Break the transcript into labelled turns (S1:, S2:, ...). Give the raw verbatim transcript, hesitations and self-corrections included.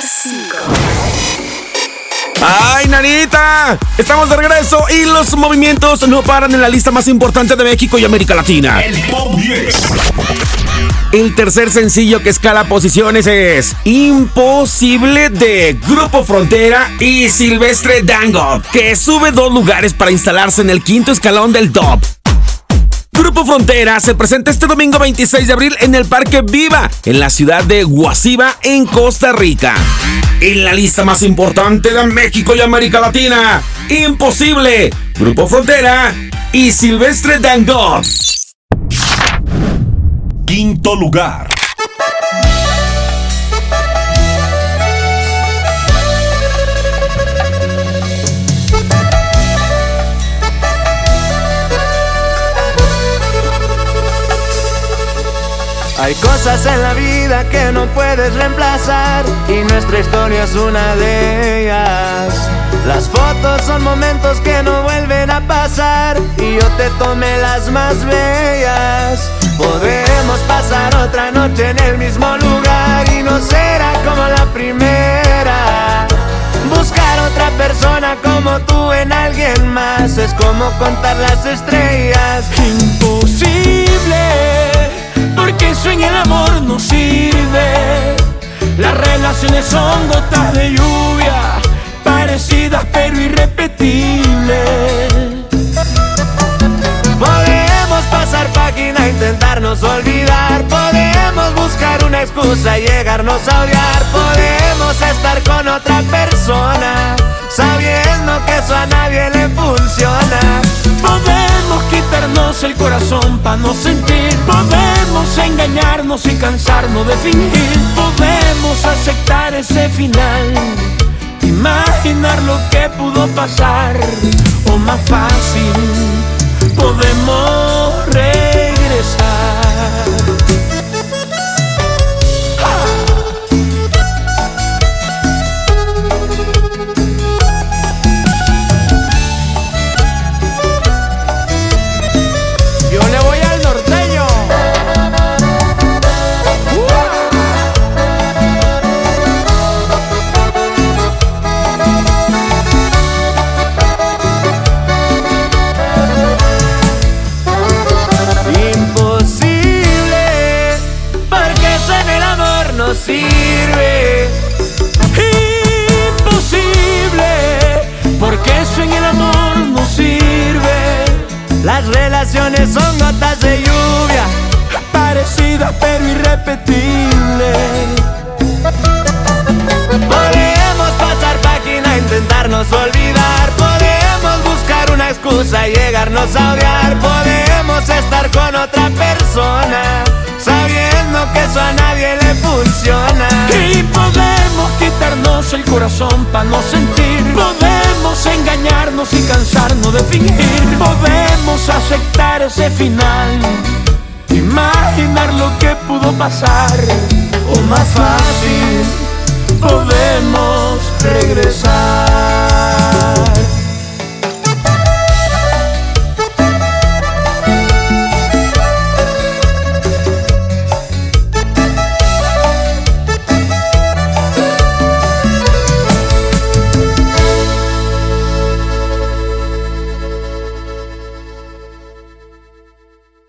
S1: cinco.
S2: ¡Ay, Nanita! Estamos de regreso y los movimientos no paran en la lista más importante de México y América Latina.
S3: El Top diez.
S2: El tercer sencillo que escala posiciones es Imposible de Grupo Frontera y Silvestre Dangond, que sube dos lugares para instalarse en el quinto escalón del top. Grupo Frontera se presenta este domingo veintiséis de abril en el Parque Viva, en la ciudad de Guasiba, en Costa Rica. En la lista más importante de México y América Latina, Imposible, Grupo Frontera y Silvestre Dangond.
S3: Quinto lugar.
S4: Hay cosas en la vida que no puedes reemplazar y nuestra historia es una de ellas. Las fotos son momentos que no vuelven a pasar y yo te tomé las más bellas. Podemos pasar otra noche en el mismo lugar y no será como la primera. Buscar otra persona como tú en alguien más es como contar las estrellas.
S5: Imposible, porque eso en el amor no sirve. Las relaciones son gotas de lluvia, parecidas pero irrepetibles.
S4: Podemos pasar página, intentarnos olvidar. Podemos buscar una excusa y llegarnos a odiar. Podemos estar con otra persona, sabiendo que eso a nadie le funciona.
S5: Podemos quitarnos el corazón pa' no sentir. Podemos engañarnos y cansarnos de fingir. Podemos aceptar ese final, imaginar lo que pudo pasar. O más fácil, podemos regresar.
S4: Sirve.
S5: Imposible, porque eso en el amor no sirve.
S4: Las relaciones son gotas de lluvia,
S5: parecidas pero irrepetibles.
S4: Podemos pasar página, intentarnos olvidar. Podemos buscar una excusa y llegarnos a odiar. Podemos estar con otra persona, sabiendo que eso a nadie le funciona.
S5: Y podemos quitarnos el corazón pa' no sentir. Podemos engañarnos y cansarnos de fingir. Podemos aceptar ese final, imaginar lo que pudo pasar.
S4: O más fácil,
S5: podemos regresar.